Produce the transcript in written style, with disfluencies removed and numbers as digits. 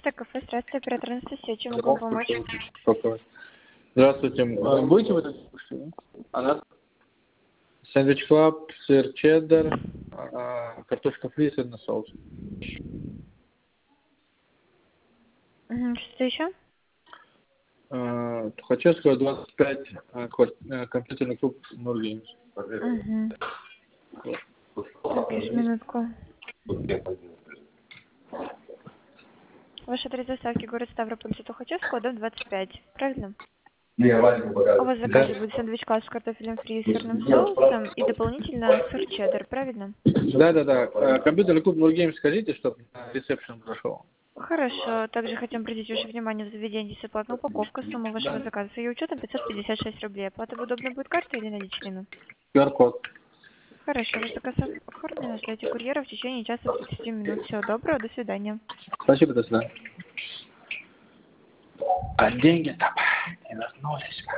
Почта, кафе, здравствуйте, оператор Анастасия, чем могу помочь? Здравствуйте. Будете в этой кушать? Она? Сэндвич Клаб, сыр чеддер, картошка фри, сырный соус. Что еще? Тухачевского, 25, компьютерный клуб Нургеймс. Так, лишь минутку. Ваш адрес доставки город Ставрополь, Тухачевского, дом 25, правильно? У вас в заказе будет сэндвич класс с картофелем фри и сырным соусом и дополнительно сыр чеддер, правильно? Да. Компьютерный клуб Нургеймс скажите, чтобы на ресепшн прошел. Хорошо. Также хотим обратить ваше внимание в заведении бесплатная упаковка. Сумма вашего заказа с ее учетом 556 рублей. Оплата удобно будет картой или наличными? QR-код. Хорошо. Ваш заказ оформлен. Ждете курьера в течение часа 30 минут. Всего доброго. До свидания. Спасибо, до свидания. А деньги-то не вернулись.